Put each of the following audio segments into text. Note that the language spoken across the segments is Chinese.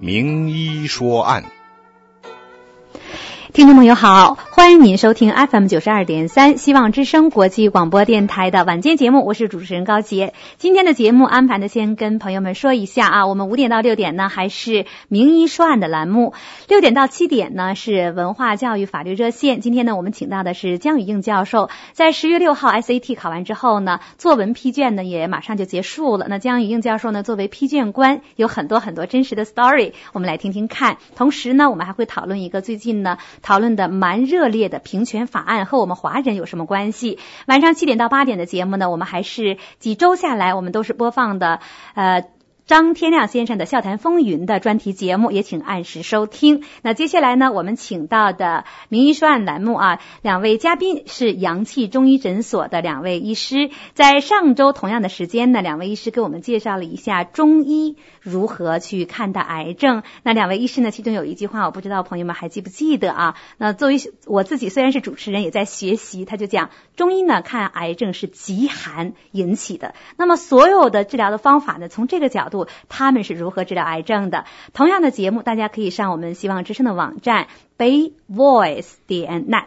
名医说案。 听众朋友好，欢迎您收听 FM92.3 希望之声国际广播电台的晚间节目，我是主持人高杰。今天的节目安排的先跟朋友们说一下啊，我们5点到6点呢还是名医说案的栏目，6点到7点呢是文化教育法律热线。今天呢我们请到的是江宇映教授，在10月6号 SAT 考完之后呢，作文批卷呢也马上就结束了。那江宇映教授呢作为批卷官，有很多真实的 story， 我们来听听看。同时呢我们还会讨论一个最近呢讨论的蛮热烈的平权法案和我们华人有什么关系。晚上7点到8点的节目呢，我们还是几周下来我们都是播放的张天亮先生的笑谈风云的专题节目，也请按时收听。那接下来呢，我们请到的名医说案栏目啊，两位嘉宾是阳气中医诊所的两位医师。在上周同样的时间呢，两位医师给我们介绍了一下中医如何去看待癌症。那两位医师呢，其中有一句话我不知道朋友们还记不记得啊？那作为我自己虽然是主持人也在学习，他就讲中医呢看癌症是极寒引起的，那么所有的治疗的方法呢，从这个角度他们是如何治疗癌症的。同样的节目大家可以上我们希望之声的网站 bayvoice.net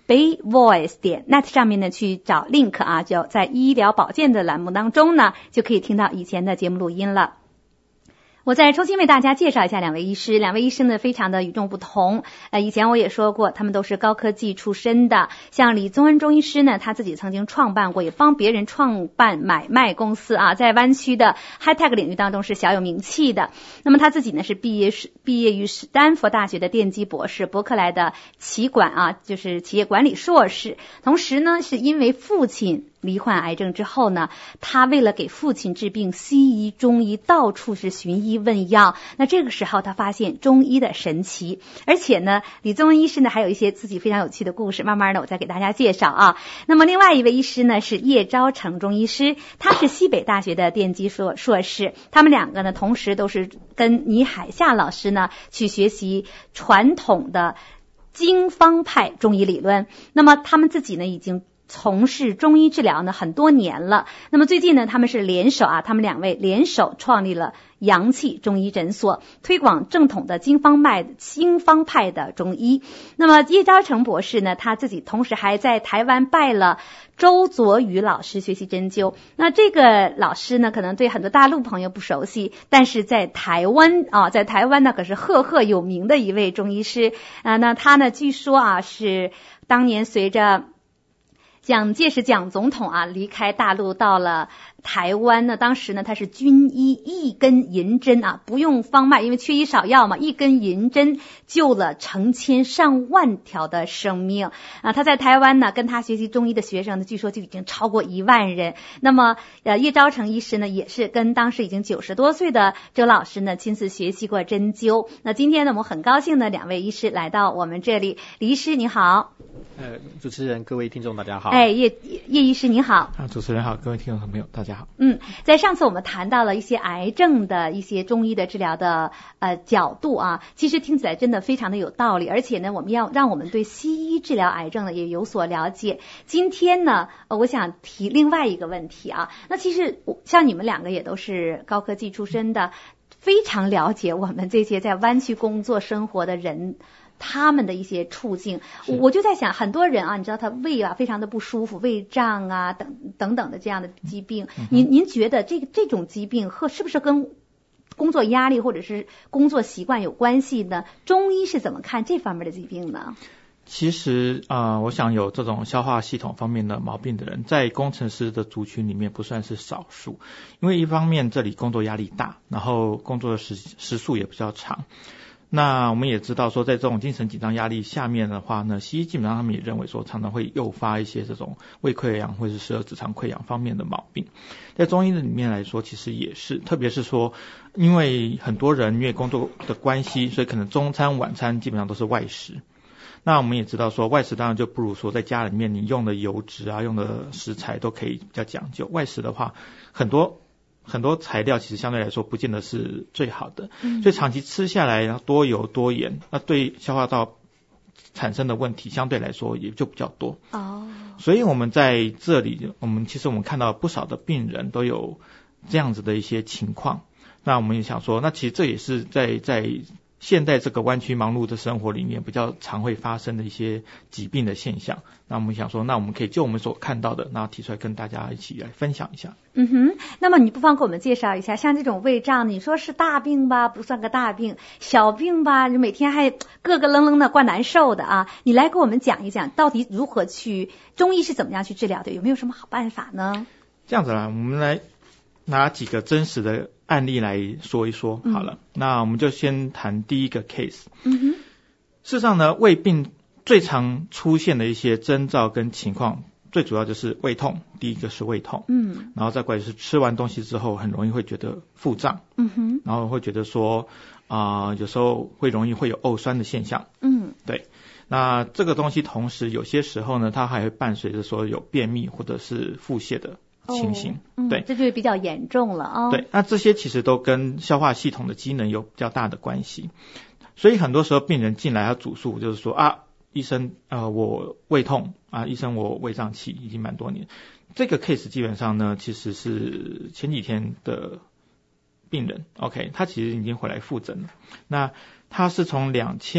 bayvoice.net 上面呢去找 link 啊，就在医疗保健的栏目当中呢就可以听到以前的节目录音了。我再重新为大家介绍一下两位医师。两位医师呢非常的与众不同，以前我也说过他们都是高科技出身的。像李宗恩中医师呢，他自己曾经创办过，也帮别人创办买卖公司啊，在湾区的 high tech 领域当中是小有名气的。那么他自己呢是毕业于史丹佛大学的电机博士，伯克莱的企管啊，就是企业管理硕士。同时呢是因为父亲罹患癌症之后呢，他为了给父亲治病，西医中医到处是寻医问药。那这个时候他发现中医的神奇，而且呢李宗恩医师呢还有一些自己非常有趣的故事，慢慢的我再给大家介绍啊。那么另外一位医师呢是叶昭成中医师，他是西北大学的电机硕士。他们两个呢同时都是跟倪海厦老师呢去学习传统的经方派中医理论。那么他们自己呢已经从事中医治疗呢很多年了。那么最近呢他们两位联手创立了阳气中医诊所，推广正统的经方派的中医。那么叶昭成博士呢，他自己同时还在台湾拜了周佐宇老师学习针灸。那这个老师呢可能对很多大陆朋友不熟悉，但是在台湾呢可是赫赫有名的一位中医师那他呢据说啊是当年随着蒋总统离开大陆到了台湾呢，当时呢他是军医一根银针不用方脉，因为缺医少药嘛，一根银针救了成千上万条的生命他在台湾呢跟他学习中医的学生呢据说就已经超过1万人。那么叶昭成医师呢也是跟当时已经90多岁的周老师呢亲自学习过针灸。那今天呢我们很高兴的两位医师来到我们这里。李医师你好。 主持人各位听众大家好。 叶医师你好。 主持人好，各位听众朋友大家好。 在上次我们谈到了一些癌症的一些中医的治疗的角度其实听起来真的非常的有道理，而且呢我们要让我们对西医治疗癌症呢也有所了解。今天呢我想提另外一个问题那其实像你们两个也都是高科技出身的，非常了解我们这些在湾区工作生活的人他们的一些处境。我就在想很多人你知道他胃非常的不舒服，胃胀等等的这样的疾病您觉得这种疾病是不是跟工作压力或者是工作习惯有关系呢？中医是怎么看这方面的疾病呢？ 其实我想有这种消化系统方面的毛病的人在工程师的族群里面不算是少数，因为一方面这里工作压力大，然后工作的时数也比较长。那我们也知道说在这种精神紧张压力下面的话呢，西医基本上他们也认为说常常会诱发一些这种胃溃疡或者是十二指肠溃疡方面的毛病。在中医的里面来说其实也是，特别是说因为很多人因为工作的关系，所以可能中餐晚餐基本上都是外食。那我们也知道说外食当然就不如说在家里面你用的油脂用的食材都可以比较讲究，外食的话很多材料其实相对来说不见得是最好的，所以长期吃下来多油多盐，那对消化道产生的问题相对来说也就比较多。所以我们在这里其实我们看到不少的病人都有这样子的一些情况。 那我们也想说，那其实这也是在现在这个湾区忙碌的生活里面比较常会发生的一些疾病的现象。那我们想说，那我们可以就我们所看到的，然后提出来跟大家一起来分享一下。 那么你不妨给我们介绍一下，像这种胃胀，你说是大病吧，不算个大病；小病吧，你每天还咯咯楞楞的，怪难受的啊。你来给我们讲一讲，到底如何去中医是怎么样去治疗的？有没有什么好办法呢？ 这样子啦，我们来拿几个真实的案例来说一说好了。那我们就先谈第一个 case。事实上呢，胃病最常出现的一些征兆跟情况，最主要就是胃痛，第一个是胃痛，然后再过来就是吃完东西之后很容易会觉得腹胀，然后会觉得说有时候会容易会有呕酸的现象，对。那这个东西同时有些时候呢，它还会伴随着说有便秘或者是腹泻的情形，对， 这就比较严重了啊。 对，那这些其实都跟消化系统的机能有比较大的关系，所以很多时候病人进来要主诉就是说医生我胃痛医生我胃胀气已经蛮多年。这个 case 基本上呢其实是前几天的病人 OK， 他其实已经回来复诊了。那他是从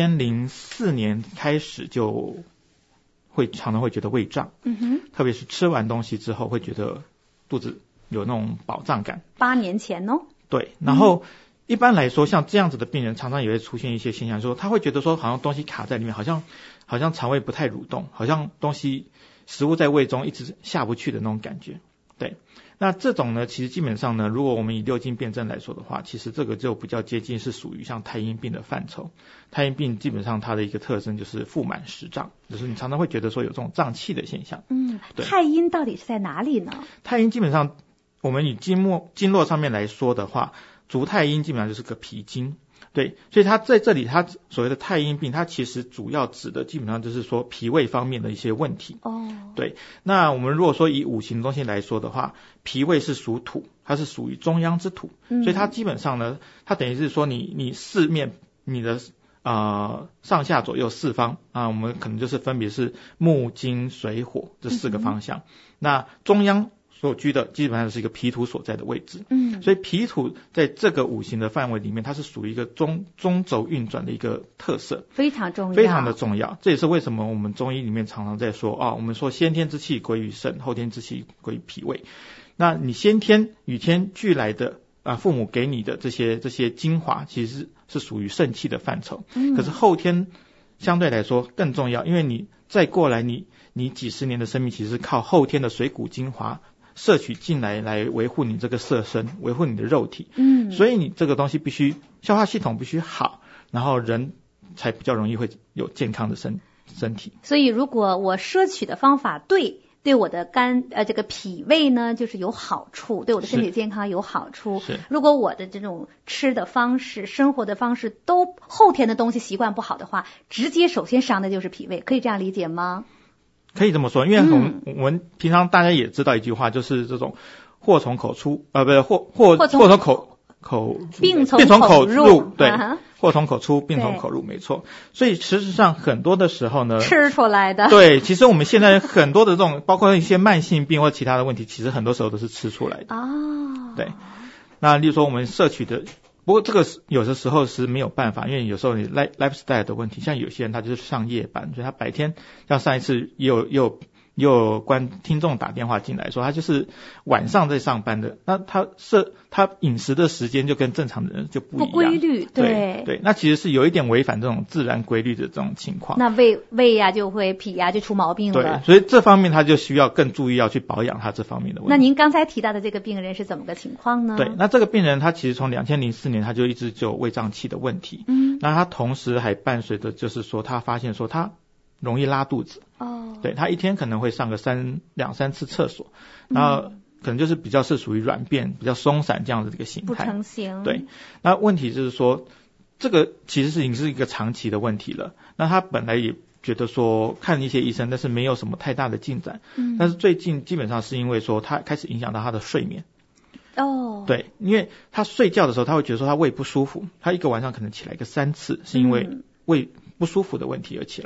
2004年开始就常常会觉得胃胀，特别是吃完东西之后会觉得肚子有那种饱胀感。 8年前哦。 对，然后一般来说像这样子的病人常常也会出现一些现象，说他会觉得说好像东西卡在里面，好像肠胃不太蠕动，好像食物在胃中一直下不去的那种感觉。对，那这种呢其实基本上呢，如果我们以6经辨证来说的话，其实这个就比较接近是属于像太阴病的范畴。太阴病基本上它的一个特征就是腹满实胀，就是你常常会觉得说有这种胀气的现象。 太阴到底是在哪里呢？ 太阴基本上我们以经络上面来说的话，足太阴基本上就是个脾经。对，所以它在这里它所谓的太阴病，它其实主要指的基本上就是说脾胃方面的一些问题。对，那我们如果说以五行的东西来说的话，脾胃是属土，它是属于中央之土，所以它基本上呢，它等于是说你四面你的上下左右四方我们可能就是分别是木金水火这4个方向。那中央所居的基本上是一个脾土所在的位置，所以脾土在这个五行的范围里面，它是属于一个中轴运转的一个特色， 非常重要， 非常的重要。这也是为什么我们中医里面常常在说我们说先天之气归于肾，后天之气归于脾胃。那你先天与天俱来的父母给你的这些精华，其实是属于肾气的范畴，可是后天相对来说更重要，因为你再过来你几十年的生命其实是靠后天的水谷精华摄取进来维护你这个色身，维护你的肉体。所以你这个东西必须消化系统必须好，然后人才比较容易会有健康的身体。 所以如果我摄取的方法对我的这个脾胃呢就是有好处，对我的身体健康有好处。如果我的这种吃的方式生活的方式都后天的东西习惯不好的话，直接首先伤的就是脾胃，可以这样理解吗？ 可以这么说，因为我们平常大家也知道一句话，就是这种祸从口出不是祸从口病从口入， 对，祸从口出病从口入，没错。所以事实上很多的时候呢， 吃出来的。 对，其实我们现在很多的这种包括一些慢性病或其他的问题，其实很多时候都是吃出来的。对，那例如说我们摄取的，不过这个有的时候是没有办法，因为有时候你 lifestyle 的问题，像有些人他就是上夜班，所以他白天像上一次也有听众打电话进来说他就是晚上在上班的，那他饮食的时间就跟正常的人就不一样， 不规律。 对，那其实是有一点违反这种自然规律的这种情况， 那胃呀就会脾呀就出毛病了。 对，所以这方面他就需要更注意要去保养他这方面的问题。 那您刚才提到的这个病人是怎么个情况呢？ 对，那这个病人他其实从2004年他就一直就有胃胀气的问题，那他同时还伴随着就是说他发现说他容易拉肚子。对，他一天可能会上个2、3次厕所，然后可能就是比较是属于软便比较松散这样的这个形态， 不成形。 对，那问题就是说这个其实已经是一个长期的问题了，那他本来也觉得说看一些医生，但是没有什么太大的进展，但是最近基本上是因为说他开始影响到他的睡眠。对，因为他睡觉的时候他会觉得说他胃不舒服，他一个晚上可能起来个3次，是因为胃不舒服的问题而起来。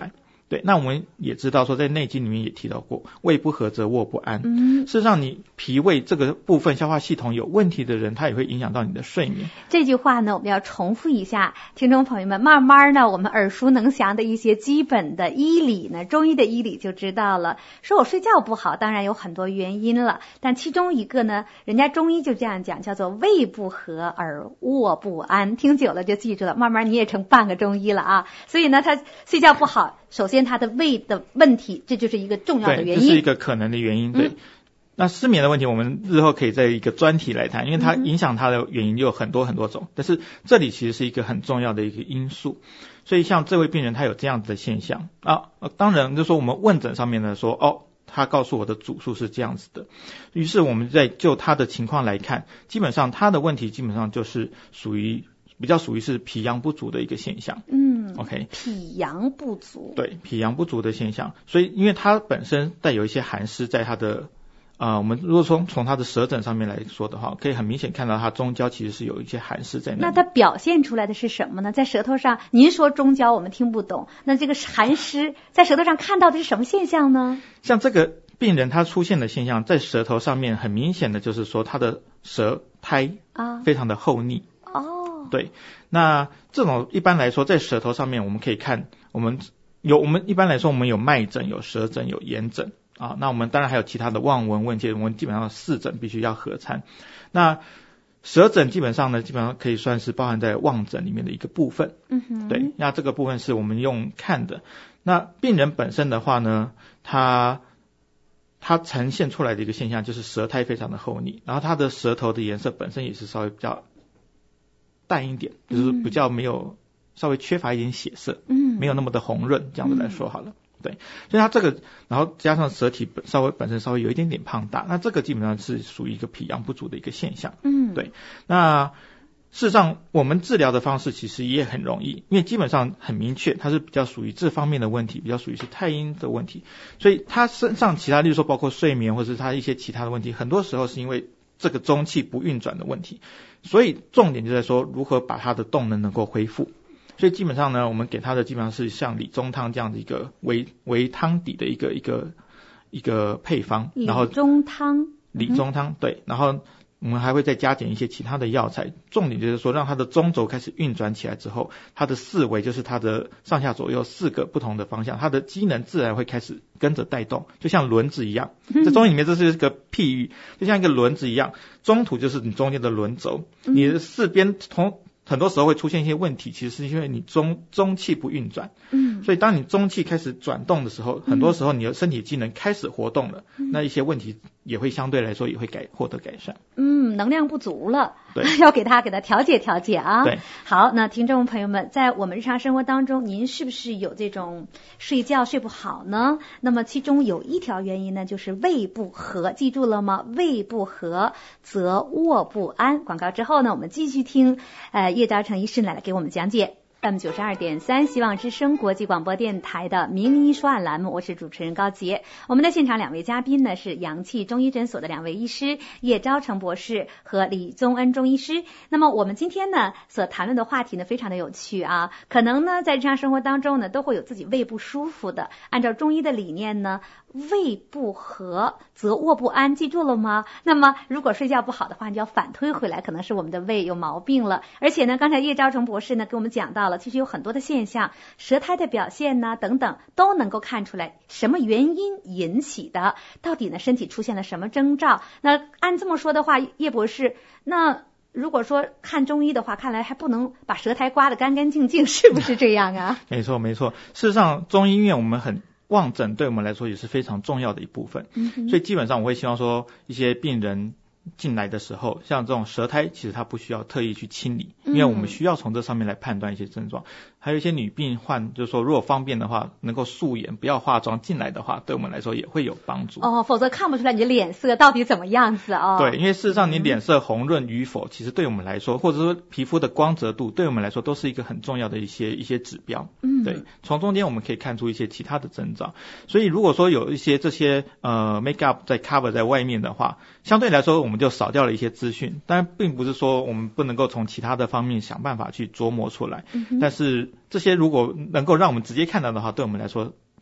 对，那我们也知道说在内经里面也提到过，胃不和则卧不安。事实上你脾胃这个部分消化系统有问题的人，它也会影响到你的睡眠。 这句话呢我们要重复一下，听众朋友们，慢慢呢我们耳熟能详的一些基本的医理呢，中医的医理就知道了。说我睡觉不好，当然有很多原因了，但其中一个呢，人家中医就这样讲，叫做胃不和而卧不安。听久了就记住了，慢慢你也成半个中医了啊。所以呢他睡觉不好，首先他的胃的问题，这就是一个重要的原因， 对，这是一个可能的原因。对，那失眠的问题我们日后可以在一个专题来谈，因为它影响它的原因有很多很多种，但是这里其实是一个很重要的一个因素。所以像这位病人他有这样子的现象当然就是说我们问诊上面呢说他告诉我的主诉是这样子的，于是我们在就他的情况来看，基本上他的问题基本上就是比较属于是脾阳不足的一个现象。OK， 脾阳不足， 对，脾阳不足的现象。所以因为它本身带有一些寒湿在它的我们如果从它的舌诊上面来说的话，可以很明显看到它中焦其实是有一些寒湿在那里。 那它表现出来的是什么呢？在舌头上，您说中焦我们听不懂，那这个寒湿在舌头上看到的是什么现象呢？ 像这个病人他出现的现象，在舌头上面很明显的就是说他的舌苔非常的厚腻。对，那这种一般来说在舌头上面我们可以看，我们一般来说我们有脉诊、有舌诊、有言诊那我们当然还有其他的望闻问切，我们基本上四诊必须要合参。那舌诊基本上可以算是包含在望诊里面的一个部分。对，那这个部分是我们用看的。那病人本身的话呢，他呈现出来的一个现象就是舌苔非常的厚腻，然后他的舌头的颜色本身也是稍微比较淡一点，就是比较没有稍微缺乏一点血色，没有那么的红润，这样子来说好了。对，所以它这个，然后加上舌体本身稍微有一点点胖大，那这个基本上是属于一个脾阳不足的一个现象。对，那事实上我们治疗的方式其实也很容易，因为基本上很明确，它是比较属于这方面的问题，比较属于是太阴的问题，所以它身上其他例如说包括睡眠或者是它一些其他的问题，很多时候是因为这个中气不运转的问题，所以重点就在说如何把它的动能够恢复。所以基本上呢，我们给它的基本上是像理中汤这样的一个为汤底的一个配方，然后理中汤对，然后我们还会再加减一些其他的药材，重点就是说让它的中轴开始运转起来之后，它的四维就是它的上下左右四个不同的方向，它的机能自然会开始跟着带动，就像轮子一样。在中医里面这是一个譬喻，就像一个轮子一样，中途就是你中间的轮轴，你的四边很多时候会出现一些问题，其实是因为你中气不运转。所以当你中气开始转动的时候，很多时候你的身体机能开始活动了，那一些问题也会相对来说也会获得改善。 能量不足了， 对， 要给它调节调节啊。 对， 好，那听众朋友们，在我们日常生活当中，您是不是有这种睡觉睡不好呢？那么其中有一条原因呢，就是胃不和，记住了吗？胃不和则卧不安。广告之后呢，我们继续听叶昭成医师来给我们讲解。FM92.3 希望之声国际广播电台的名医说案栏目，我是主持人高洁。我们的现场两位嘉宾呢是阳气中医诊所的两位医师，叶昭成博士和李宗恩中医师。那么我们今天呢所谈论的话题呢非常的有趣啊，可能呢在日常生活当中呢都会有自己胃不舒服的，按照中医的理念呢，胃不和则卧不安，记住了吗？那么如果睡觉不好的话，你就要反推回来，可能是我们的胃有毛病了。而且呢，刚才叶昭成博士呢给我们讲到了，其实有很多的现象，舌苔的表现呢等等，都能够看出来什么原因引起的，到底呢身体出现了什么征兆。那按这么说的话，叶博士，那如果说看中医的话，看来还不能把舌苔刮得干干净净，是不是这样啊？ 没错没错，事实上中医院我们望诊对我们来说也是非常重要的一部分。所以基本上我会希望说一些病人进来的时候，像这种舌苔其实它不需要特意去清理，因为我们需要从这上面来判断一些症状。还有一些女病患就是说如果方便的话能够素颜不要化妆进来的话，对我们来说也会有帮助否则看不出来你的脸色到底怎么样子对，因为事实上你脸色红润与否，其实对我们来说，或者说皮肤的光泽度对我们来说都是一个很重要的一些指标。对，从中间我们可以看出一些其他的征兆。所以如果说有一些这些make up 在 cover 在外面的话，相对来说我们就少掉了一些资讯，当然并不是说我们不能够从其他的方面想办法去琢磨出来，但是这些如果能够让我们直接看到的话，对我们来说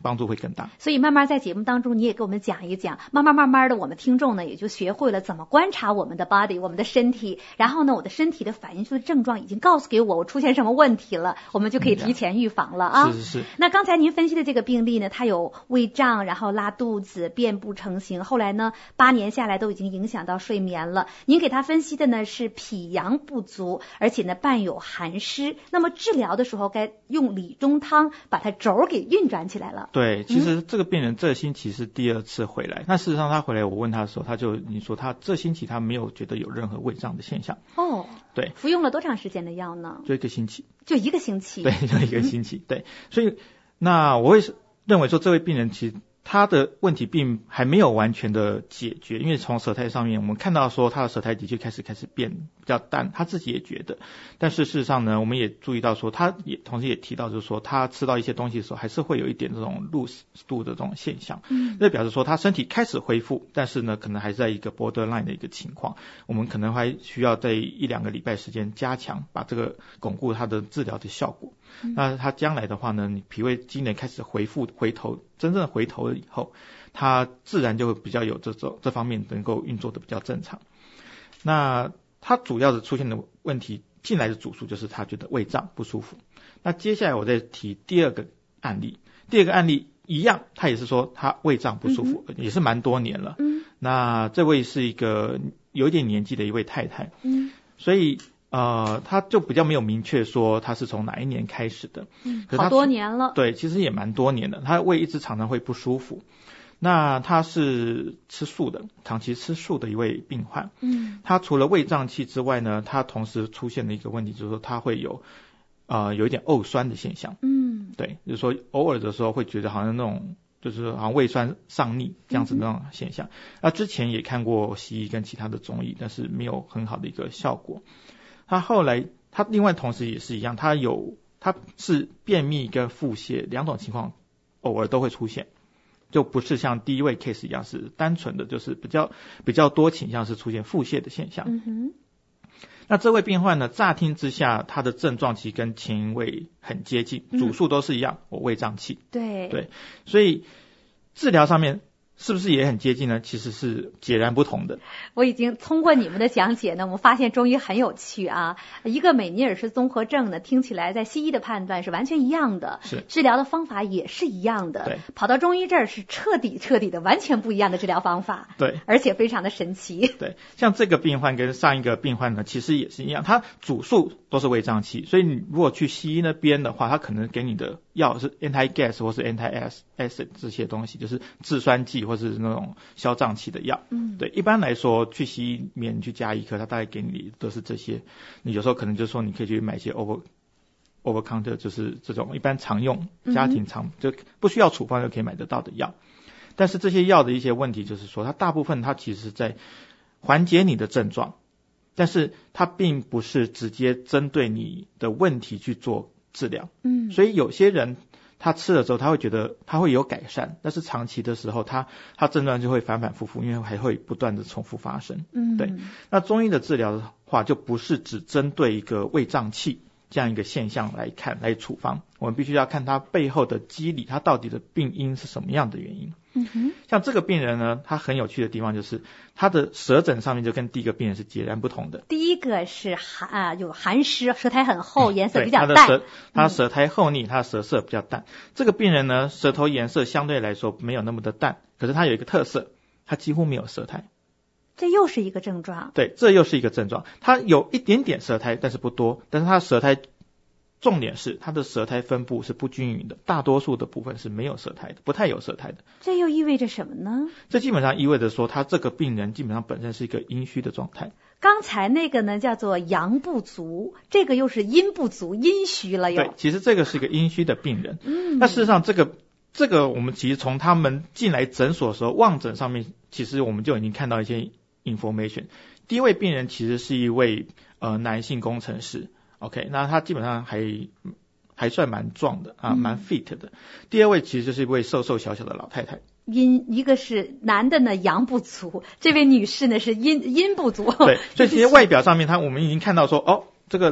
帮助会更大。 所以慢慢在节目当中你也给我们讲一讲，慢慢的我们听众呢也就学会了怎么观察我们的 body 我们的身体，然后呢我的身体的反应出的症状已经告诉给我出现什么问题了，我们就可以提前预防了啊。 是。 那刚才您分析的这个病例呢，他有胃胀，然后拉肚子，遍布成型，后来呢8年下来都已经影响到睡眠了。您给他分析的呢是脾阳不足，而且呢伴有寒湿，那么治疗的时候该用理中汤把它轴给运转起来了。 对，其实这个病人这星期是第2次回来，那事实上他回来我问他的时候，你说他这星期他没有觉得有任何胃胀的现象。 哦， 对， 服用了多长时间的药呢？ 就1个星期。 就1个星期。 对，就1个星期。对，所以那我会认为说这位病人其实他的问题并还没有完全的解决，因为从舌苔上面我们看到说他的舌苔的确开始变比较淡，他自己也觉得，但是事实上呢，我们也注意到说他也同时也提到就是说他吃到一些东西的时候还是会有一点这种 loose 度的这种现象，这表示说他身体开始恢复，但是呢可能还是在一个 borderline 的一个情况，我们可能还需要在1-2个礼拜时间加强，把这个巩固他的治疗的效果。那他将来的话呢，你脾胃机能开始真正回头了以后，他自然就会比较有这方面能够运作的比较正常。那他主要的出现的问题进来的主诉就是他觉得胃胀不舒服。那接下来我再提第2个案例，第2个案例一样，他也是说他胃胀不舒服，也是蛮多年了。那这位是一个有一点年纪的一位太太，所以他就比较没有明确说他是从哪一年开始的，可是好多年了。 对，其实也蛮多年的，他胃一直常常会不舒服。那他是吃素的，长期吃素的一位病患。他除了胃胀气之外呢，他同时出现了一个问题，就是说他会有一点呕酸的现象。对，就是说偶尔的时候会觉得好像那种就是好像胃酸上逆这样子那种现象。那之前也看过西医跟其他的中医，但是没有很好的一个效果。他后来他另外同时也是一样，他是便秘跟腹泻2种情况偶尔都会出现，就不是像第一位 case 一样是单纯的就是比较多倾向是出现腹泻的现象。那这位病患呢，乍听之下他的症状其实跟前一位很接近，主诉都是一样，我胃胀气。对，所以治疗上面是不是也很接近呢？其实是截然不同的。 我已经通过你们的讲解呢，我们发现中医很有趣啊。一个美尼尔氏综合症呢，听起来在西医的判断是完全一样的， 是治疗的方法也是一样的。 对， 跑到中医这儿是彻底的完全不一样的治疗方法。 对， 而且非常的神奇。 对，像这个病患跟上一个病患呢，其实也是一样，他主诉都是胃胀气，所以你如果去西医那边的话，他可能给你的药是 anti-gas 或是 anti-acid 这些东西，就是制酸剂或是那种消胀气的药。对，一般来说去西医里面去加医科，他大概给你都是这些。你有时候可能就说你可以去买一些 over counter， 就是这种一般常用家庭就不需要处方就可以买得到的药。但是这些药的一些问题就是说，它大部分它其实是在缓解你的症状，但是它并不是直接针对你的问题去做治疗。所以有些人他吃了之后他会觉得他会有改善，但是长期的时候他症状就会反反复复，因为还会不断的重复发生。对，那中医的治疗的话就不是只针对一个胃胀气这样一个现象来处方，我们必须要看它背后的机理，它到底的病因是什么样的原因。像这个病人呢，他很有趣的地方就是他的舌诊上面就跟第一个病人是截然不同的。 第一个是有寒湿，舌苔很厚，颜色比较淡。 他舌苔厚腻，他的舌色比较淡。这个病人呢，舌头颜色相对来说没有那么的淡，可是他有一个特色，他几乎没有舌苔。 这又是一个症状。 对，这又是一个症状。他有一点点舌苔，但是不多，但是他的舌苔重点是他的舌苔分布是不均匀的，大多数的部分是没有舌苔的，不太有舌苔的。 这又意味着什么呢？ 这基本上意味着说他这个病人基本上本身是一个阴虚的状态。 刚才那个呢叫做阳不足，这个又是阴不足，阴虚了又。 对，其实这个是一个阴虚的病人。那事实上这个我们其实从他们进来诊所的时候，望诊上面其实我们就已经看到一些 information。第一位病人其实是一位男性工程师。OK， 那他基本上还算蛮壮的啊，蛮 fit 的。第二位其实就是一位瘦瘦小小的老太太。 一个是男的呢阳不足，这位女士呢是阴不足。 对，所以其实外表上面我们已经看到说，这个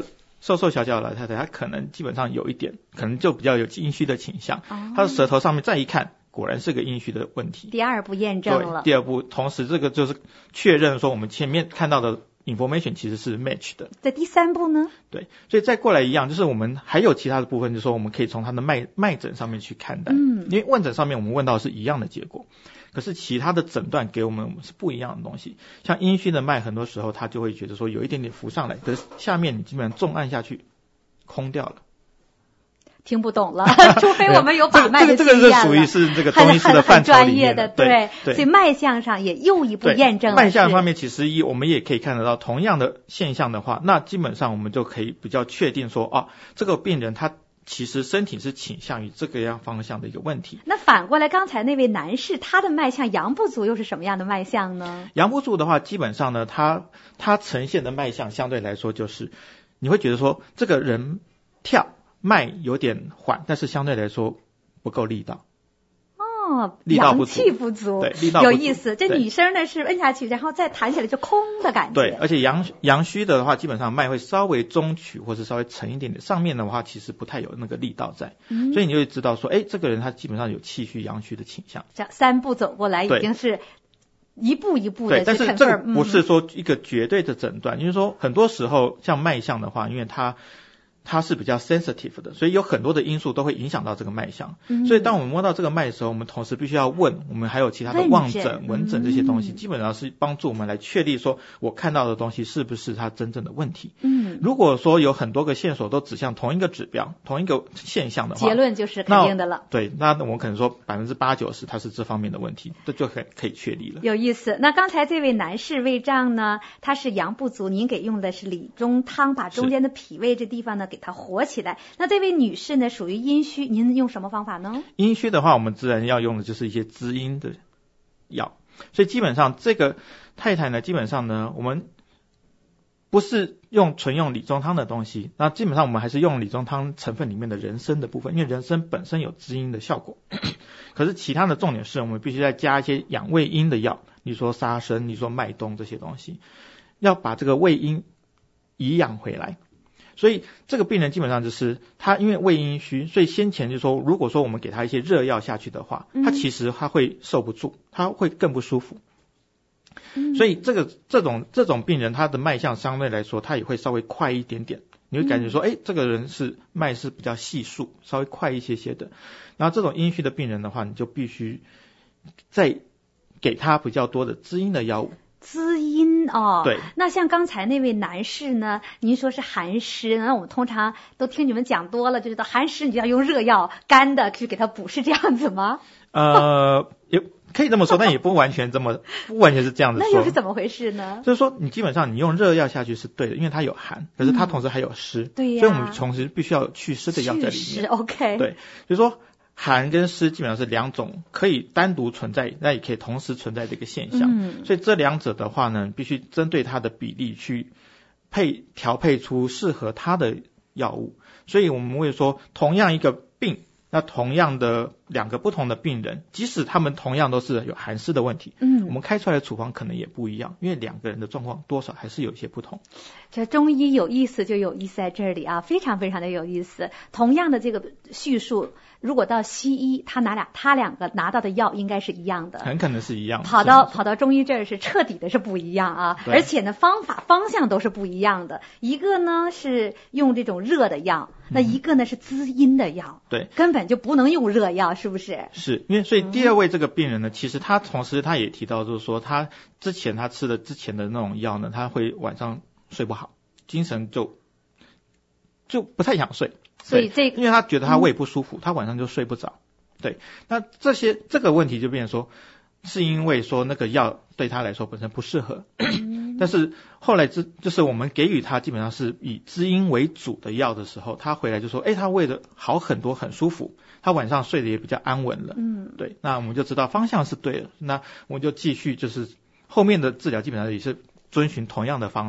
瘦瘦小小的老太太，她可能基本上有一点，可能就比较有阴虚的倾向。她的舌头上面再一看，果然是个阴虚的问题。 第二步验证了。 对，第二步，同时这个就是确认说我们前面看到的 information 其实是 match 的。 在第三步呢？ 对，所以再过来一样，就是我们还有其他的部分，就是说我们可以从它的脉诊上面去看待。因为问诊上面我们问到的是一样的结果，可是其他的诊断给我们是不一样的东西。像阴虚的脉，很多时候他就会觉得说有一点点浮上来，可是下面你基本上重按下去，空掉了。 听不懂了，除非我们有把脉的经验了。 这个是属于是这个中医师的范畴里面的，对。所以脉象上也又一步验证了。 脉象方面，其实我们也可以看得到同样的现象的话，那基本上我们就可以比较确定说，这个病人他其实身体是倾向于这个样方向的一个问题。 那反过来，刚才那位男士他的脉象阳不足又是什么样的脉象呢？ 阳不足的话，基本上呢，他呈现的脉象相对来说就是你会觉得说这个人跳脉有点缓，但是相对来说不够力道。力道不足， 阳气不足， 对，力道不足。 有意思。这女生呢是摁下去，然后再弹起来就空的感觉。 对，而且阳虚的话，基本上脉会稍微中曲或是稍微沉一点点，上面的话其实不太有那个力道在，所以你就会知道说，这个人他基本上有气虚阳虚的倾向。 这样三步走过来，已经是一步一步的去对，但是这个不是说一个绝对的诊断，因为说很多时候像脉象的话，因为它是比较 sensitive 的，所以有很多的因素都会影响到这个脉象。所以当我们摸到这个脉的时候，我们同时必须要问，我们还有其他的望诊、闻诊这些东西，基本上是帮助我们来确立说我看到的东西是不是它真正的问题。如果说有很多个线索都指向同一个指标、同一个现象的话， 结论就是肯定的了。 对，那我们可能说80%-90%它是这方面的问题，这就可以确立了。 有意思。那刚才这位男士胃胀呢，他是阳不足，您给用的是理中汤，把中间的脾胃这地方呢给它活起来。那这位女士呢属于阴虚，您用什么方法呢？ 阴虚的话，我们自然要用的就是一些滋阴的药。所以基本上这个太太呢，基本上呢，我们不是纯用理中汤的东西，那基本上我们还是用理中汤成分里面的人参的部分，因为人参本身有滋阴的效果。可是其他的重点是我们必须再加一些养胃阴的药，你说沙参，你说麦冬这些东西，要把这个胃阴颐养回来。所以这个病人基本上就是他因为胃阴虚，所以先前就说如果说我们给他一些热药下去的话，他其实他会受不住，他会更不舒服。所以这种病人他的脉象相对来说他也会稍微快一点点，你会感觉说这个人是脉是比较细数，稍微快一些些的。然后这种阴虚的病人的话，你就必须再给他比较多的滋阴的药物。 滋阴对。 那像刚才那位男士呢，您说是寒湿，那我们通常都听你们讲多了，就知道寒湿你就要用热药干的去给他补，是这样子吗？ 也可以这么说，但也不完全是这样子说。 那又是怎么回事呢？ 就是说你基本上你用热药下去是对的，因为它有寒，可是它同时还有湿。 对呀。 所以我们同时必须要有祛湿的药在里面。 祛湿 OK。 对，就是说寒跟湿基本上是两种可以单独存在，那也可以同时存在的一个现象。所以这两者的话呢，必须针对它的比例去调配出适合它的药物。所以我们会说同样一个病，那同样的两个不同的病人，即使他们同样都是有寒湿的问题，我们开出来的处方可能也不一样，因为两个人的状况多少还是有一些不同。 这中医有意思就有意思在这里啊，非常非常的有意思。同样的这个叙述，如果到西医，他两个拿到的药应该是一样的， 很可能是一样的。 跑到中医这儿是彻底的是不一样啊，而且呢方法方向都是不一样的。一个呢是用这种热的药，那一个呢是滋阴的药。 对， 根本就不能用热药，是不是？ 是，因为所以第二位这个病人呢，其实他同时他也提到，就是说他吃的之前的那种药呢，他会晚上睡不好，精神就不太想睡。 所以因为他觉得他胃不舒服，他晚上就睡不着。对，那这个问题就变成说，是因为说那个药对他来说本身不适合，但是后来就是我们给予他基本上是以滋阴为主的药的时候，他回来就说，他胃的好很多，很舒服，他晚上睡得也比较安稳了。对，那我们就知道方向是对的，那我们就继续就是后面的治疗基本上也是遵循同样的方式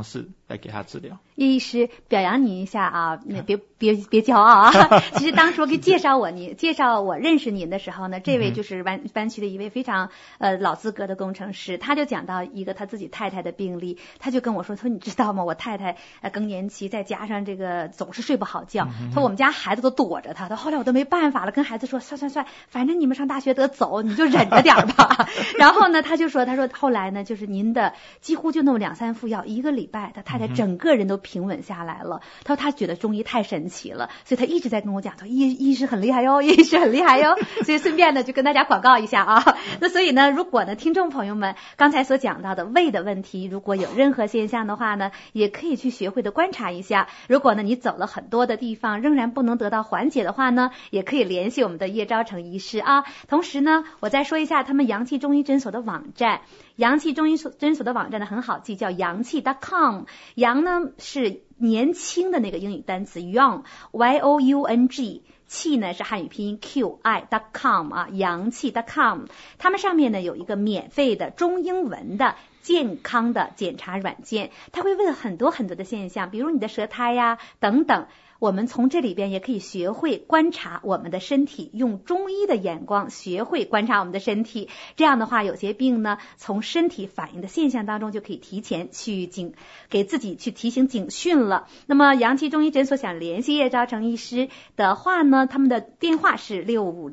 来给他治疗。 叶医师表扬你一下啊，别骄傲啊！其实当初介绍我认识您的时候呢，这位就是湾区的一位非常老资格的工程师，他就讲到一个他自己太太的病例，他就跟我说你知道吗？我太太更年期，再加上这个总是睡不好觉，说我们家孩子都躲着他，后来我都没办法了，跟孩子说算，反正你们上大学得走，你就忍着点吧。然后呢，他说后来呢，就是您的几乎就那么2-3副药，1个礼拜，他太太整个人都平稳下来了。他说他觉得中医太神奇了，所以他一直在跟我讲，说医师很厉害哟，医师很厉害哟。所以顺便呢就跟大家广告一下啊。那所以呢，如果呢听众朋友们刚才所讲到的胃的问题，如果有任何现象的话呢，也可以去学会的观察一下。如果呢你走了很多的地方仍然不能得到缓解的话呢，也可以联系我们的叶昭成医师啊。同时呢，我再说一下他们阳气中医诊所的网站。阳气中医诊所的网站呢很好记，叫阳气 .com。 阳呢是年轻的那个英语单词 young young， 气呢是汉语拼音 qi.com 啊，阳气 .com。 他们上面呢有一个免费的中英文的健康的检查软件，它会问很多很多的现象，比如你的舌苔呀等等。我们从这里边也可以学会观察我们的身体，用中医的眼光学会观察我们的身体。这样的话，有些病呢，从身体反应的现象当中就可以提前去给自己去提醒警讯了。那么阳气中医诊所想联系叶昭成医师的话呢，他们的电话是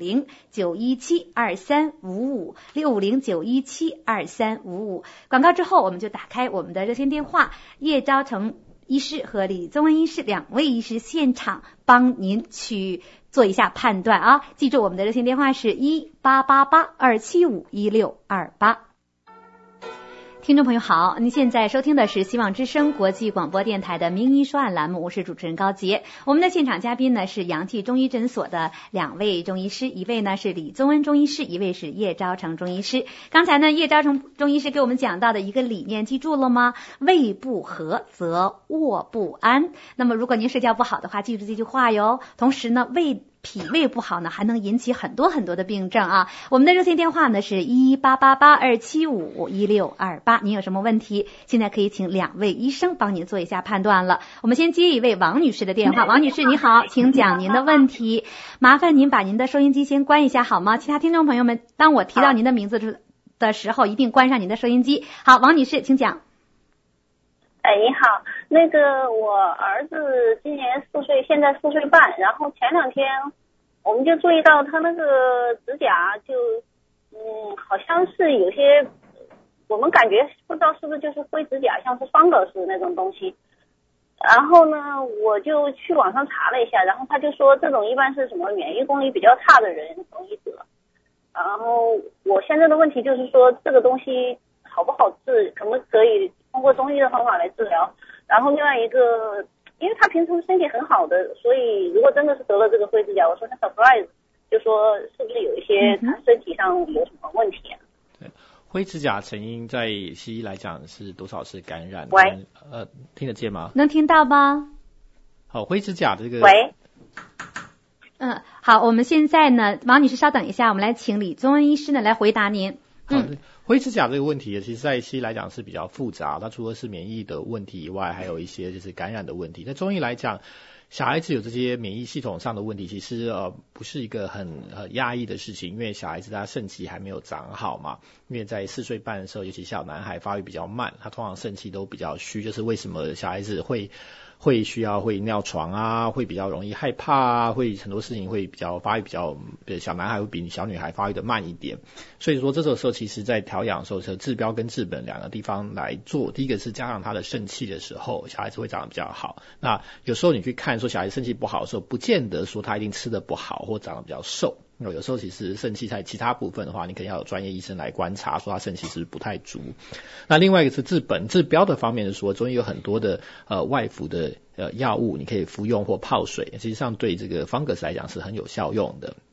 650-917-2355 650-917-2355。广告之后，我们就打开我们的热线电话，叶昭成医师和李宗恩医师2位医师现场帮您去做一下判断啊！记住我们的热线电话是1888-275-1628。听众朋友好，您现在收听的是希望之声国际广播电台的名医说案栏目，我是主持人高洁。我们的现场嘉宾呢是阳气中医诊所的2位中医师，一位呢是李宗恩中医师，一位是叶昭成中医师。刚才呢叶昭成中医师给我们讲到的一个理念记住了吗？胃不和则卧不安。那么如果您睡觉不好的话，记住这句话哟。同时呢脾胃不好呢，还能引起很多很多的病症啊。我们的热线电话呢是1888-275-1628。您有什么问题，现在可以请2位医生帮您做一下判断了。我们先接一位王女士的电话。王女士你好，请讲您的问题。麻烦您把您的收音机先关一下好吗？其他听众朋友们，当我提到您的名字的时候，一定关上您的收音机。好，王女士请讲。 你好，那个我儿子今年4岁，现在4岁半，然后前2天我们就注意到他那个指甲就好像是有些，我们感觉不知道是不是就是灰指甲，像是fungus那种东西。然后呢我就去网上查了一下，然后他就说这种一般是什么免疫功力比较差的人容易得。然后我现在的问题就是说这个东西好不好治，可不可以通过中医的方法来治疗。然后另外一个，因为他平时身体很好的，所以如果真的是得了这个灰指甲，我说他 surprise， 就说是不是有一些他身体上有什么问题啊？ 对，灰指甲成因在西医来讲是多少是感染？ 喂， 听得见吗？ 能听到吗？ 好，灰指甲这个。 喂。 好，我们现在呢，王女士稍等一下，我们来请李宗恩医师呢来回答您。 好，灰指甲这个问题其实在西医来讲是比较复杂，它除了是免疫的问题以外，还有一些就是感染的问题。在中医来讲，小孩子有这些免疫系统上的问题，其实不是一个很压抑的事情，因为小孩子他肾气还没有长好嘛，因为在4岁半的时候，尤其小男孩发育比较慢，他通常肾气都比较虚，就是为什么小孩子会需要尿床啊，会比较容易害怕啊，会很多事情会比较发育比较小男孩会比小女孩发育的慢一点。所以说这个时候其实在调养的时候，治标跟治本2个地方来做。第一个是加上他的肾气的时候，小孩子会长得比较好。那有时候你去看说小孩子肾气不好的时候，不见得说他一定吃得不好或长得比较瘦。有时候其实肾气在其他部分的话，你可能要有专业医生来观察，说他肾气是不是不太足。那另外一个是治本治标的方面是说，中医有很多的外服的药物，你可以服用或泡水，实际上对这个 fungus 来讲是很有效用的。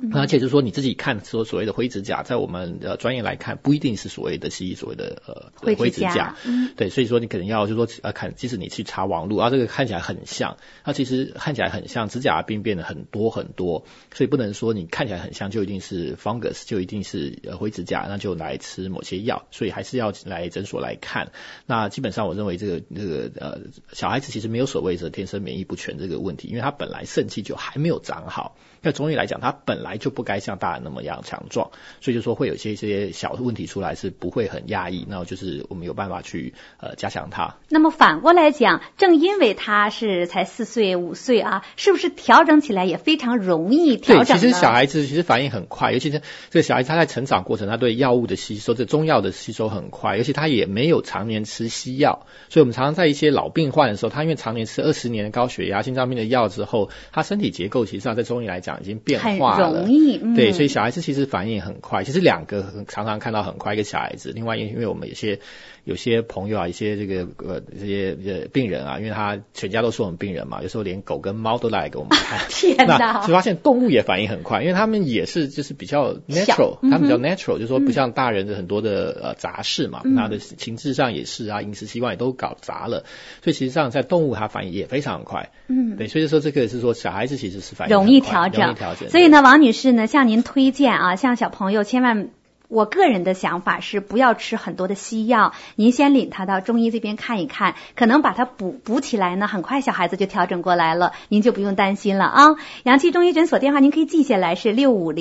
而且就是说你自己看说所谓的灰指甲，在我们专业来看，不一定是所谓的西医所谓的灰指甲，对，所以说你可能要就是说即使你去查网络这个看起来很像，它其实看起来很像，指甲病变的很多很多，所以不能说你看起来很像就一定是 fungus， 就一定是灰指甲，那就来吃某些药，所以还是要来诊所来看。那基本上我认为这个小孩子其实没有所谓的天生免疫不全这个问题，因为他本来肾气就还没有长好。在中医来讲，他本来就不该像大人那么样强壮，所以就说会有一些小的问题出来是不会很压抑，那就是我们有办法去加强它。 那么反过来讲，正因为他是才4岁5岁是不是调整起来也非常容易调整呢？ 对，其实小孩子其实反应很快，尤其是这个小孩子他在成长过程，他对药物的吸收，这中药的吸收很快，尤其他也没有常年吃西药，所以我们常常在一些老病患的时候，他因为常年吃20年的高血压、心脏病的药之后，他身体结构其实上在中医来讲已经变化了， 很容易， 对，所以小孩子其实反应很快。其实2个常常看到很快，一个小孩子，另外因为我们有些朋友一些这些病人因为他全家都是我们病人嘛，有时候连狗跟猫都来给我们看。 天哪！ 就发现动物也反应很快，因为他们也是就是比较 natural，他们比较 natural，就是说不像大人的很多的杂事嘛，他的情志上也是饮食习惯也都搞砸了，所以其实上在动物它反应也非常快。对，所以说这个是说小孩子其实是反应很快，容易调整。 所以呢，王女士呢向您推荐像小朋友千万。我个人的想法是不要吃很多的西药，您先领他到中医这边看一看，可能把他补起来呢，很快小孩子就调整过来了，您就不用担心了阳气中医诊所电话您可以记下来，是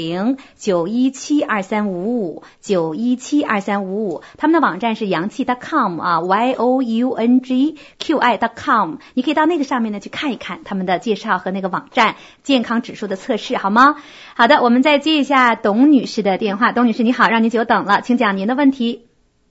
650-917-2355 917-2355，他们的网站是阳气 .com youngqi.com， 你可以到那个上面呢去看一看他们的介绍和那个网站健康指数的测试，好吗？好的，我们再接一下董女士的电话。董女士你好，让您久等了，请讲您的问题。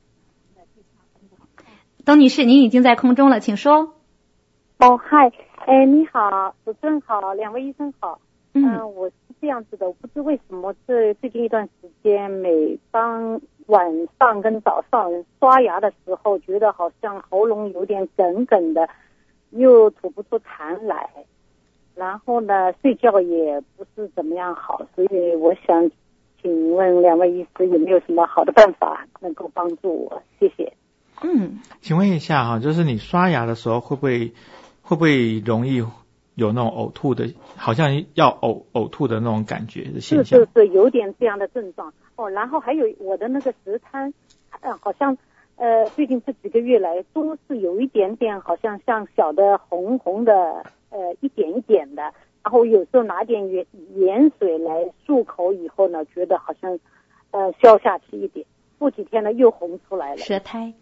董女士，您已经在空中了，请说。 嗨，你好，主持人好，2位医生好。我是这样子的，我不知为什么最近一段时间，每当晚上跟早上刷牙的时候，觉得好像喉咙有点梗梗的，又吐不出痰来，然后呢睡觉也不是怎么样好，所以我想请问2位医师有没有什么好的办法能够帮助我？谢谢。 请问一下就是你刷牙的时候会不会容易有那种呕吐的，好像要呕吐的那种感觉的现象？ 是有点这样的症状然后还有我的那个舌苔好像最近这几个月来都是有一点点好像小的红红的一点一点的，然后有时候拿点盐水来漱口以后呢，觉得好像消下去一点，过几天呢又红出来了。 舌苔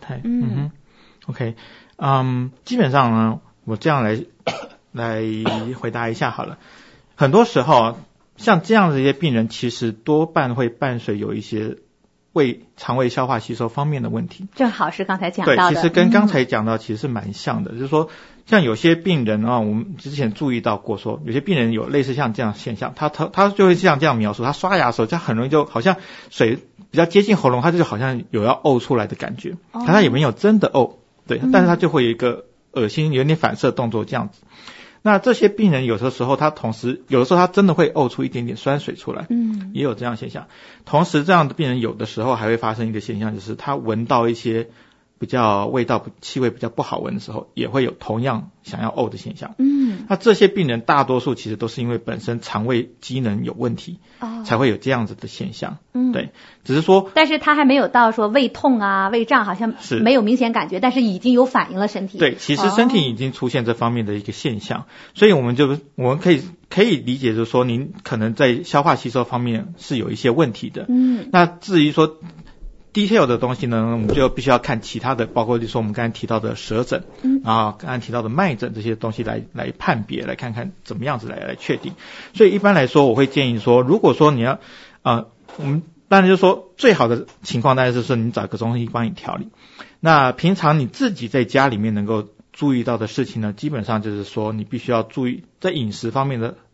OK， 基本上呢我这样来回答一下好了。很多时候像这样的一些病人其实多半会伴随有一些肠胃消化吸收方面的问题， 正好是刚才讲到的。 对，其实跟刚才讲到其实是蛮像的，就是说像有些病人我们之前注意到过说有些病人有类似像这样的现象，他就会像这样描述，他刷牙的时候他很容易就好像水比较接近喉咙，他就好像有要呕出来的感觉，他也没有真的呕，对，但是他就会有一个恶心有点反射动作这样子。那这些病人有的时候他真的会呕出一点点酸水出来，也有这样现象。同时这样的病人有的时候还会发生一个现象，就是他闻到一些比较气味比较不好闻的时候，也会有同样想要呕的现象。那这些病人大多数其实都是因为本身肠胃机能有问题，才会有这样子的现象。对，只是说， 但是他还没有到说胃痛胃胀，好像没有明显感觉，但是已经有反应了身体。 对，其实身体已经出现这方面的一个现象，所以我们可以理解，就是说您可能在消化吸收方面是有一些问题的。那至于说detail 的东西呢，我们就必须要看其他的，包括就是说我们刚才提到的舌疹，然后刚才提到的脉诊这些东西来判别，来看看怎么样子来确定。所以一般来说，我会建议说，如果说你要我们当然就是说最好的情况，当然是说你找个中医帮你调理。那平常你自己在家里面能够注意到的事情呢，基本上就是说你必须要注意在饮食方面的部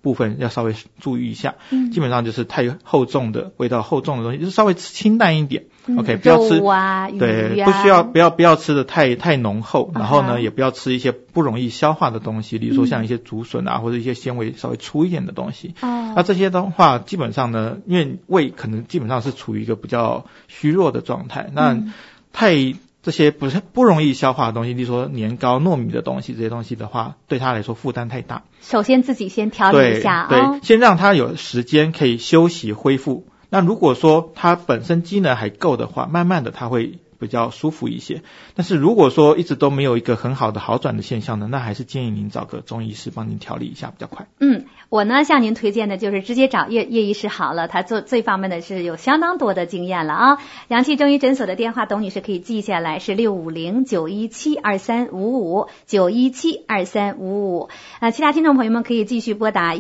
部分要稍微注意一下。基本上就是太厚重的味道厚重的东西，就是稍微清淡一点。OK， 不要吃肉啊，鱼对， 啊， 不要吃的太浓厚，然后呢，也不要吃一些不容易消化的东西，比如说像一些竹笋啊，或者一些纤维稍微粗一点的东西。那这些的话，基本上呢，因为胃可能基本上是处于一个比较虚弱的状态，那这些不容易消化的东西，例如说年糕、糯米的东西，这些东西的话，对他来说负担太大。 首先自己先调理一下对，先让他有时间可以休息恢复。那如果说他本身机能还够的话，慢慢的他会比较舒服一些。但是如果说一直都没有一个很好的好转的现象呢，那还是建议您找个中医师帮您调理一下比较快。 我呢向您推荐的就是直接找叶医师好了，他做这方面的是有相当多的经验了啊。阳气中医诊所的电话，董女士可以记下来，是650-917-2355 917-2355。其他听众朋友们可以继续拨打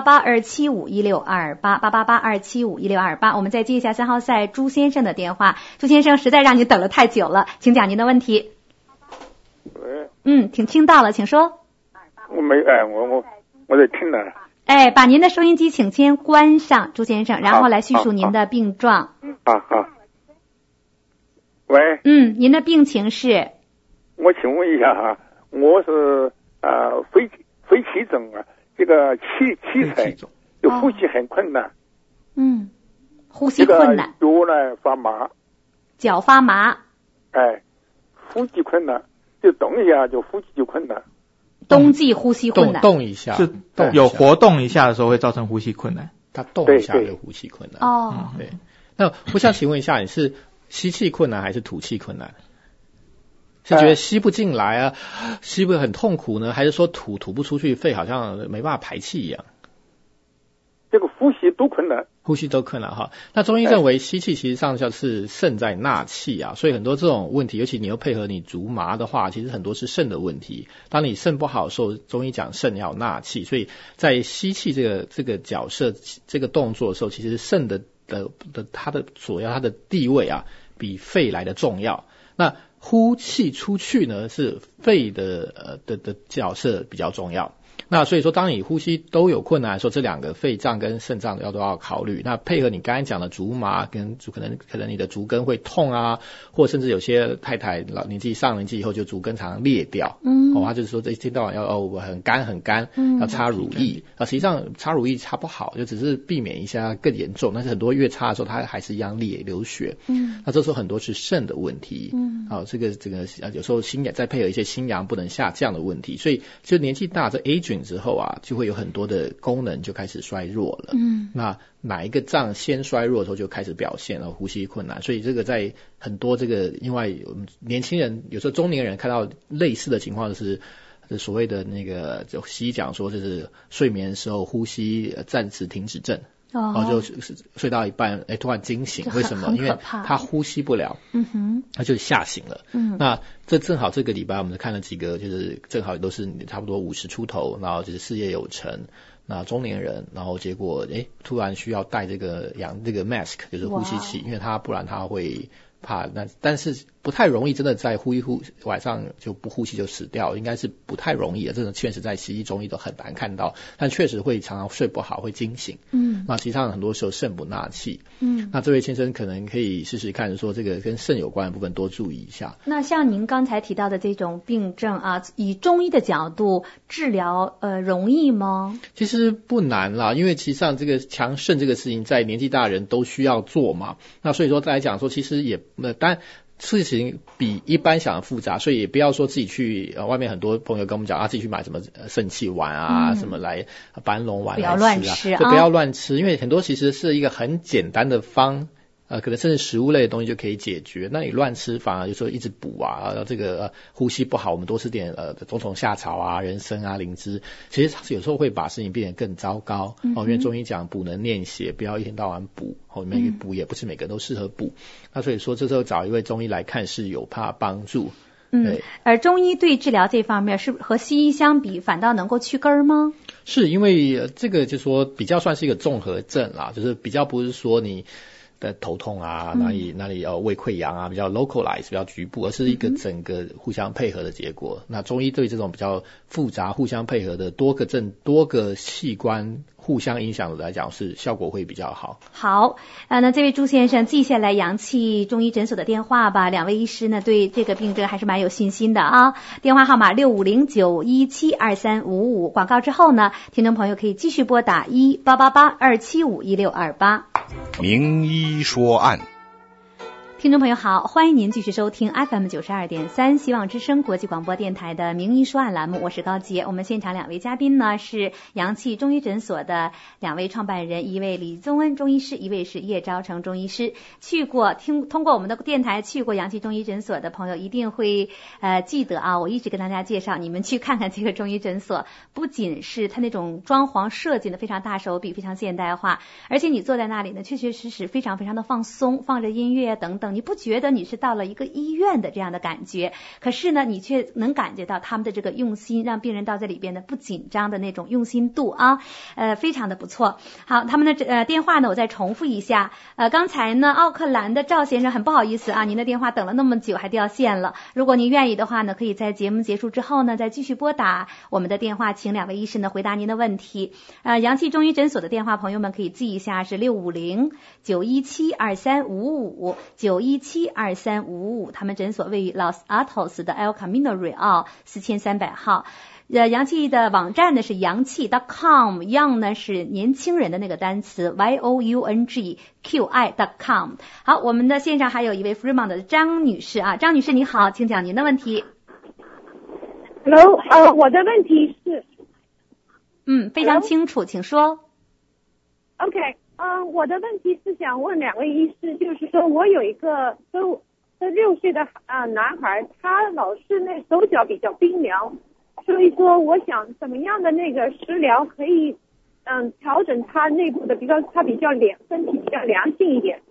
18882751628 88882751628。我们再接一下3号赛朱先生的电话。朱先生，实在让你等了太久了，请讲您的问题。 喂。 听到了，请说。 我没我在听呢。 把您的收音机请先关上，朱先生，然后来叙述您的病状。 好。喂。 您的病情是？ 我请问一下哈，我是肺气肿啊，这个气喘，就呼吸很困难。 呼吸困难。 脚呢发麻。 脚发麻。 呼吸困难，就动一下就呼吸就困难。 冬季呼吸困难， 动一下是有活动一下的时候会造成呼吸困难， 他动一下就呼吸困难。对。那我想请问一下，你是吸气困难还是吐气困难？是觉得吸不进来啊，吸不很痛苦呢，还是说吐不出去，肺好像没办法排气一样？ 这个呼吸都困难。 呼吸都困难哈。那中医认为吸气其实上就是肾在纳气啊，所以很多这种问题，尤其你又配合你足麻的话，其实很多是肾的问题。当你肾不好的时候，中医讲肾要纳气，所以在吸气这个角色这个动作的时候，其实肾的它的地位啊，比肺来的重要。那呼气出去呢，是肺的角色比较重要。那所以说，当你呼吸都有困难的时候，这两个肺脏跟肾脏都要考虑。那配合你刚才讲的足麻，跟可能你的足跟会痛啊，或甚至有些太太上年纪以后就足跟常裂掉。他就是说这一天到晚我很干，要擦乳液。实际上擦乳液擦不好，就只是避免一下更严重。但是很多越擦的时候，它还是一样裂流血。那这时候很多是肾的问题。这个有时候心阳再配合一些心阳不能下降的问题，所以就年纪大这 aging之后啊，就会有很多的功能就开始衰弱了。那哪一个脏先衰弱的时候就开始表现了呼吸困难，所以这个在很多另外年轻人有时候中年人看到类似的情况，就是所谓的那个就西医讲说就是睡眠的时候呼吸暂时停止症。就睡到一半突然惊醒，为什么？因为他呼吸不了，他就吓醒了。那这正好这个礼拜我们看了几个，就是正好都是差不多50出头，然后就是事业有成，那中年人，然后结果突然需要戴这个mask， 就是呼吸器，因为不然他会怕。但是不太容易真的在晚上就不呼吸就死掉，应该是不太容易的。这种确实在西医中医都很难看到，但确实会常常睡不好，会惊醒。那实际上很多时候肾不纳气。那这位先生可能可以试试看，说这个跟肾有关的部分多注意一下。 那像您刚才提到的这种病症啊，以中医的角度治疗容易吗？ 其实不难啦，因为其实上这个强肾这个事情在年纪大的人都需要做嘛。那所以说来讲说，其实也当然事情比一般想的复杂，所以也不要说自己去外面很多朋友跟我们讲自己去买什么肾气丸啊，什么来搬龙丸来吃啊，就不要乱吃，因为很多其实是一个很简单的可能甚至食物类的东西就可以解决。那你乱吃反而就说一直补啊，这个呼吸不好，我们多吃点冬虫夏草啊、人参啊、灵芝，其实有时候会把事情变得更糟糕。因为中医讲补能练血，不要一天到晚补，每个补也不是每个人都适合补。那所以说这时候找一位中医来看是有帮助。 而中医对治疗这方面是和西医相比反倒能够去根吗？是因为这个就说比较算是一个综合症啦，就是比较不是说你的头痛啊，哪里胃溃疡啊，比较 localize 比较局部，而是一个整个互相配合的结果。那中医对这种比较复杂互相配合的多个器官互相影响的来讲，是效果会比较好。 好，那这位朱先生记下来阳气中医诊所的电话吧。两位医师呢对这个病症还是蛮有信心的啊。电话号码650-917-2355。广告之后呢，听众朋友可以继续拨打18882751628。 名医说案。 听众朋友好，欢迎您继续收听 FM92.3 希望之声国际广播电台的名医说案栏目，我是高洁。我们现场两位嘉宾呢是阳气中医诊所的两位创办人，一位李宗恩中医师，一位是叶昭成中医师。通过我们的电台去过阳气中医诊所的朋友一定会记得啊，我一直跟大家介绍你们去看看这个中医诊所，不仅是它那种装潢设计的非常大手笔，非常现代化，而且你坐在那里呢确确实实非常非常的放松，放着音乐等等，你不觉得你是到了一个医院的这样的感觉，可是呢你却能感觉到他们的这个用心，让病人到这里边呢不紧张的那种用心度啊，非常的不错。好，他们的电话呢我再重复一下，刚才呢奥克兰的赵先生很不好意思啊，您的电话等了那么久还掉线了，如果您愿意的话呢，可以在节目结束之后呢再继续拨打我们的电话，请两位医师呢回答您的问题。阳气中医诊所的电话朋友们可以记一下，是650-917-2355 917-2355，他们诊所位于 Los Altos 的 El Camino Real 4300号。阳气的网站呢是阳气.com， young 呢是年轻人的那个单词 youngqi.com。 好，我们的线上还有一位 Fremont 的张女士啊，张女士你好，请讲您的问题。 Hello， 我的问题是非常清楚，请说。 OK， 我的问题是想问两位医师，就是说我有一个6岁的男孩，他老是那手脚比较冰凉，所以说我想怎么样的那个食疗可以调整他内部的，他比较身体比较凉性一点。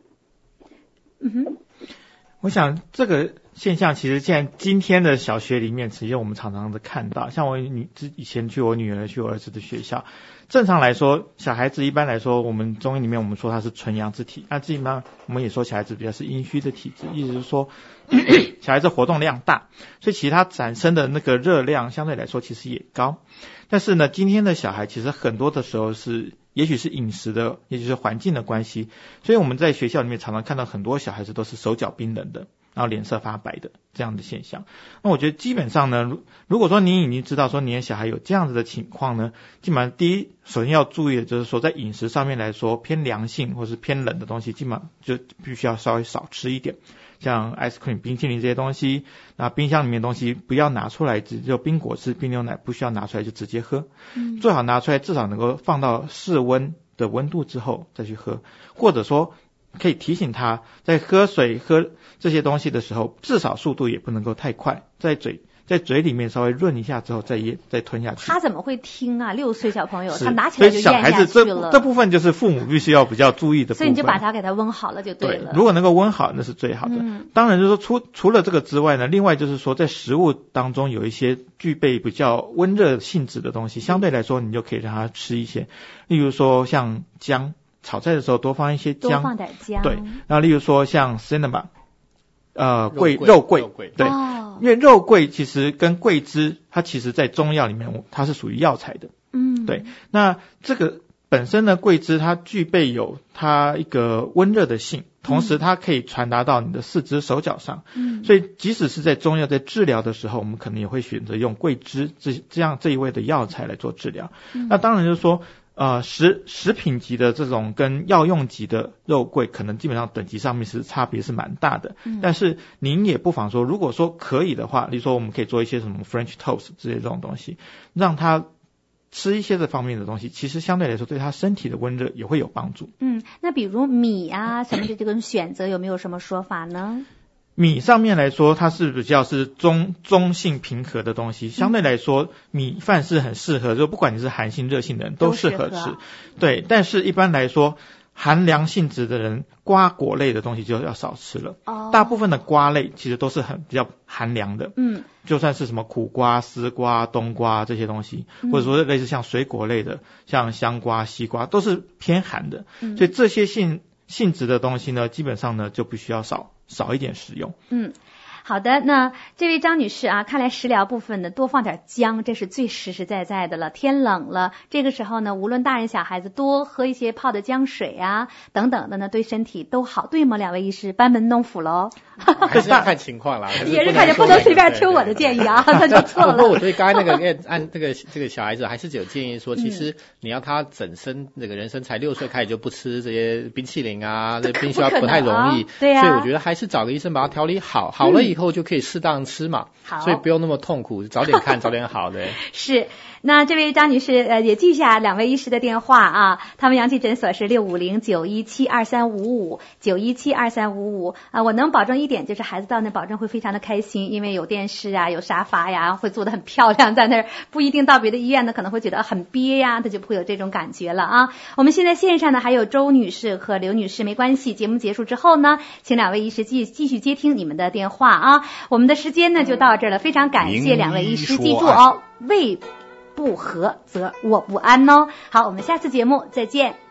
我想这个现象其实现在今天的小学里面其实我们常常的看到，像我以前去我女儿去我儿子的学校，正常来说小孩子一般来说我们中医里面我们说他是纯阳之体，那基本上我们也说小孩子比较是阴虚的体质，意思是说小孩子活动量大，所以其他产生的那个热量相对来说其实也高。但是呢今天的小孩其实很多的时候是也许是饮食的，也许是环境的关系，所以我们在学校里面常常看到很多小孩子都是手脚冰冷的，然后脸色发白的这样的现象。那我觉得基本上呢，如果说您已经知道说您的小孩有这样子的情况呢，基本上第一首先要注意的就是说在饮食上面来说偏凉性或是偏冷的东西基本上就必须要稍微少吃一点，像 ice cream 冰淇淋这些东西，那冰箱里面的东西不要拿出来，只有冰果汁冰牛奶不需要拿出来就直接喝，最好拿出来至少能够放到室温的温度之后再去喝，或者说可以提醒他在喝水喝这些东西的时候至少速度也不能够太快，在嘴里面稍微润一下之后再吞下去。 他怎么会听啊？6岁小朋友他拿起来就咽下去了。所以小孩子这部分就是父母必须要比较注意的部分， 所以你就把它给他温好了就对了。 对，如果能够温好那是最好的。当然就是说除了这个之外呢，另外就是说在食物当中有一些具备比较温热性质的东西，相对来说你就可以让他吃一些，例如说像姜，炒菜的时候多放一些姜， 多放点姜。 对，然后例如说像 cinnamon， 肉桂，对，因为肉桂其实跟桂枝，它其实在中药里面它是属于药材的，对，那这个本身呢，桂枝它具备有它一个温热的性，同时它可以传达到你的四肢手脚上，所以即使是在中药在治疗的时候，我们可能也会选择用桂枝这一味的药材来做治疗。那当然就是说食品级的这种跟药用级的肉桂可能基本上等级上面是差别是蛮大的，但是您也不妨说如果说可以的话，例如说我们可以做一些什么 French toast 这些这种东西，让他吃一些这方面的东西，其实相对来说对他身体的温热也会有帮助。 那比如米啊什么的这个选择有没有什么说法呢？ 米上面来说它是比较是中性平和的东西，相对来说米饭是很适合，就不管你是寒性热性的人都适合吃，对，但是一般来说寒凉性质的人瓜果类的东西就要少吃了，大部分的瓜类其实都是比较寒凉的，就算是什么苦瓜、丝瓜、冬瓜这些东西，或者说类似像水果类的像香瓜、西瓜都是偏寒的，所以这些性质的东西呢，基本上呢就必须要少一点使用。 好的，那这位张女士啊，看来食疗部分呢多放点姜，这是最实实在在的了。天冷了，这个时候呢，无论大人小孩子多喝一些泡的姜水啊等等的呢，对身体都好，对吗？两位医师班门弄斧喽。 还是要看情况啦， 也是看，不能随便听我的建议啊，那就错了。 不过我对刚才那个按这个小孩子还是有建议说，其实你要他整身这个人生才6岁开始就不吃这些冰淇淋啊，这冰淇淋不太容易， 对啊， 所以我觉得还是找个医生把它调理好，好了以后就可以适当吃嘛，所以不用那么痛苦，早点看早点好的。 是。那这位张女士也记下两位医师的电话啊，他们阳气诊所是650-917-2355，917-2355啊，我能保证一点，就是孩子到那保证会非常的开心，因为有电视啊，有沙发呀，会做得很漂亮，在那儿不一定到别的医院呢可能会觉得很憋呀，他就不会有这种感觉了啊。我们现在线上呢还有周女士和刘女士，没关系，节目结束之后呢，请两位医师继续接听你们的电话啊。我们的时间呢就到这儿了，非常感谢两位医师，记住哦，胃不和则我不安哦。好，我们下次节目再见。